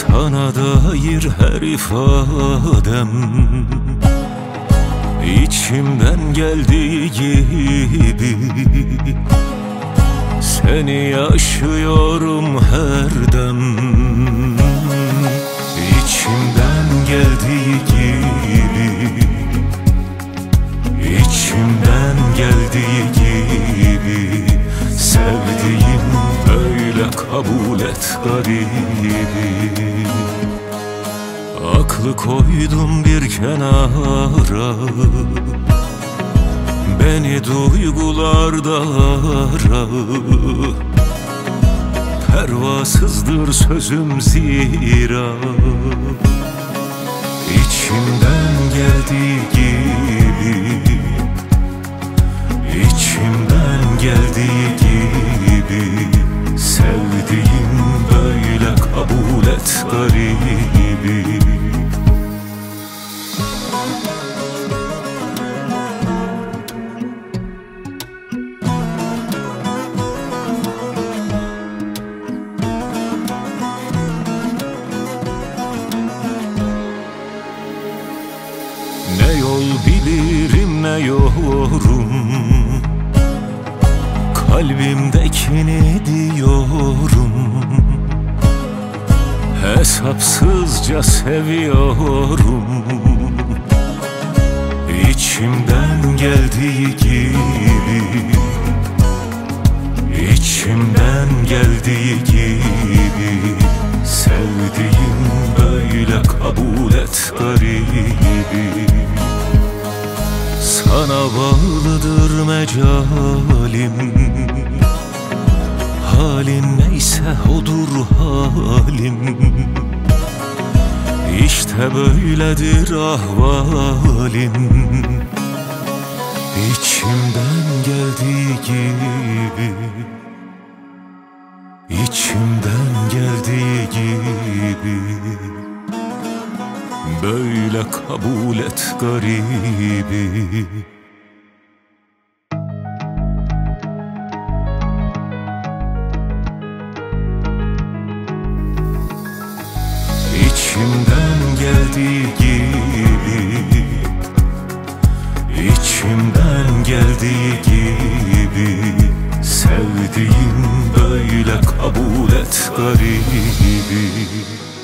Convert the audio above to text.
Sana dair her ifadem İçimden geldiği gibi seni yaşıyorum her dem. İçimden geldiği gibi, içimden geldiği gibi sevdiğim böyle kabul et garibi. Aklı koydum bir kenara, beni duygularda ara. Pervasızdır sözüm zira, İçimden geldiği gibi, içimden geldiği gibi sevdiğim böyle kabul et garibi. Ne yol bilirim ne yorum, kalbimdekini diyorum. Hesapsızca seviyorum, İçimden geldiği gibi, içimden geldiği gibi sevdiğim böyle kabul et garibi. Sana bağlıdır mecalim, halin neyse odur halim. İşte böyledir ahvalim, İçimden geldiği gibi, İçimden geldiği gibi böyle kabul et garibi. İçimden geldiği gibi, İçimden geldiği gibi sevdiğim böyle kabul et garibi.